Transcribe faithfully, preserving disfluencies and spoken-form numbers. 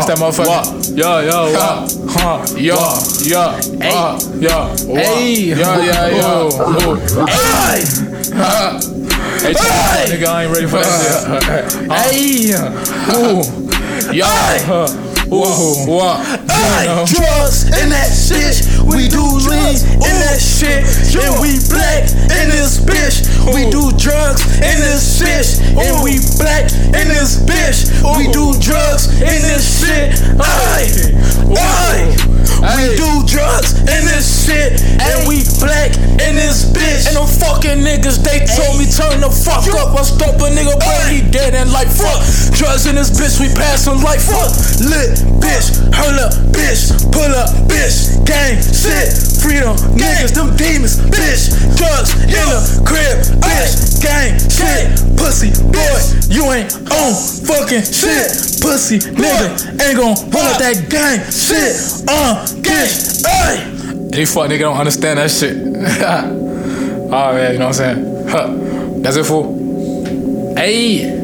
It's that motherfucker. Yeah, yeah, wow. Huh. Yeah, yeah. Hey. Yeah. Hey. Yeah, yeah, yeah. Hey. Hey, hey. Nigga, I ain't ready for that shit. Hey. Ooh. Yeah. Whoa, whoa. Ay, drugs in that shit, we do lean in that shit, and we black in this bitch. We do drugs in this bitch, and we black in this bitch. We do drugs in this shit. Ay, ay, we do drugs in this shit, and we black in this bitch. And them fucking niggas, they told me turn the fuck up. I stomp a nigga, but he dead and like fuck. Drugs in this bitch, we passing like fuck. Lit. Bitch, hold up, bitch, pull up, bitch, gang, shit, freedom, niggas, them demons, bitch, drugs in the crib, bitch, gang, shit, pussy, boy, you ain't on fucking shit, pussy, nigga, ain't gon' pull up that gang, shit, uh, bitch, ay. Any fuck nigga don't understand that shit. Oh man, you know what I'm saying? Huh. That's it, fool. Hey.